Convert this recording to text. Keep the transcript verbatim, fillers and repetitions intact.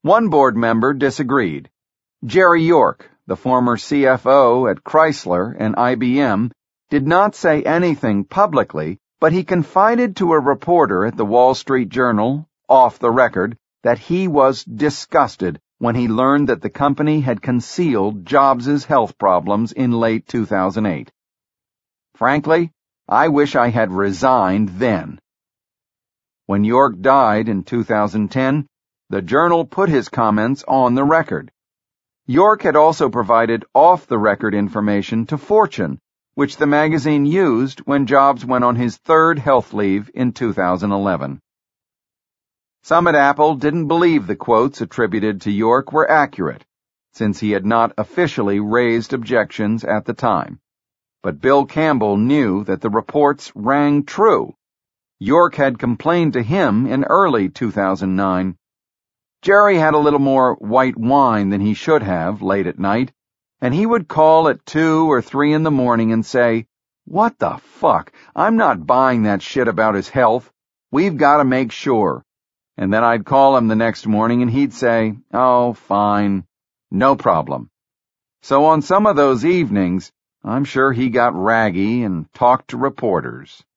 One board member disagreed. Jerry York, the former C F O at Chrysler and I B M, did not say anything publicly, but he confided to a reporter at the Wall Street Journal, off the record, that he was disgusted when he learned that the company had concealed Jobs' health problems in late two thousand eight. Frankly, I wish I had resigned then. When York died in two thousand ten, the Journal put his comments on the record. York had also provided off-the-record information to Fortune, which the magazine used when Jobs went on his third health leave in two thousand eleven. Some at Apple didn't believe the quotes attributed to York were accurate, since he had not officially raised objections at the time. But Bill Campbell knew that the reports rang true. York had complained to him in early two thousand nine. Jerry had a little more white wine than he should have late at night, and he would call at two or three in the morning and say, "What the fuck? I'm not buying that shit about his health. We've got to make sure." And then I'd call him the next morning and he'd say, "Oh, fine. No problem." So on some of those evenings, I'm sure he got raggy and talked to reporters.